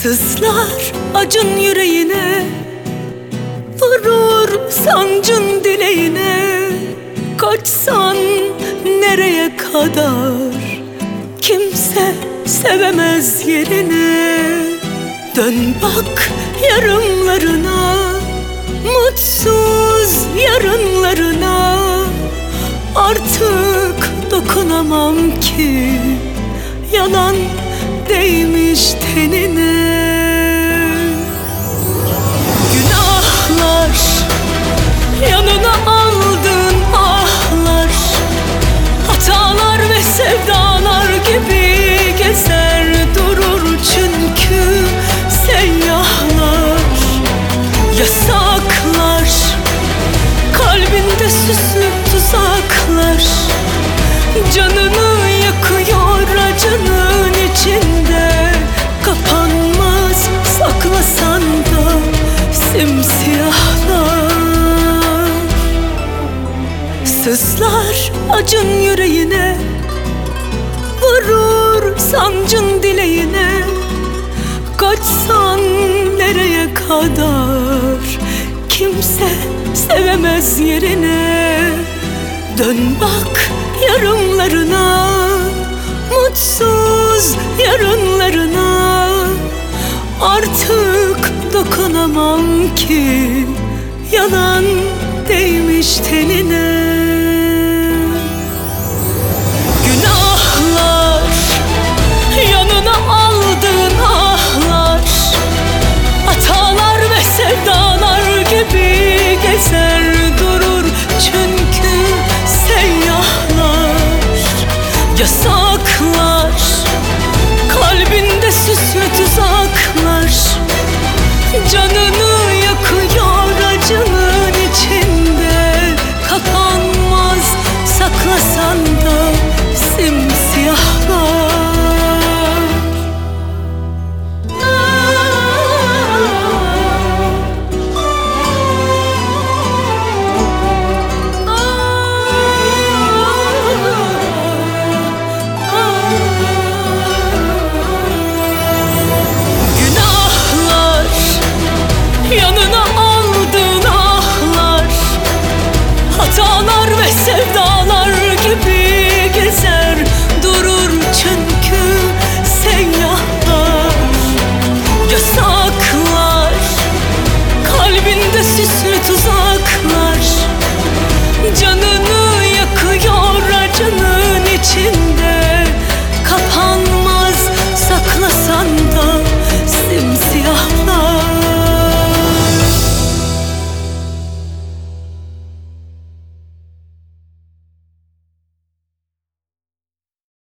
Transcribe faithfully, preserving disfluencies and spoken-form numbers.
Sızlar acın yüreğine, vurur sancın dileğine. Kaçsan nereye kadar, kimse sevemez yerine. Dön bak yarınlarına, mutsuz yarınlarına. Artık dokunamam ki, yalan değmiş tenine. Günahlar, yanına aldığın ahlar, hatalar ve sevdalar gibi gezer durur. Çünkü seyyahlar, yasaklar, kalbinde süslü tuzaklar. Canını yakıyor acının içinde. Kapanmaz saklasan da simsiyahlar. Sızlar acın yüreğine, vurur sancın dileğine. Kaçsan nereye kadar, kimse sevemez yerine. Dön bak yarınlarına, mutsuz yarınlarına. Artık dokunamam ki, yalan değmiş tenine. Günahlar, yanına aldığın ahlar, hatalar ve sevdalar gibi gezer durur. Çünkü seyyahlar, yasak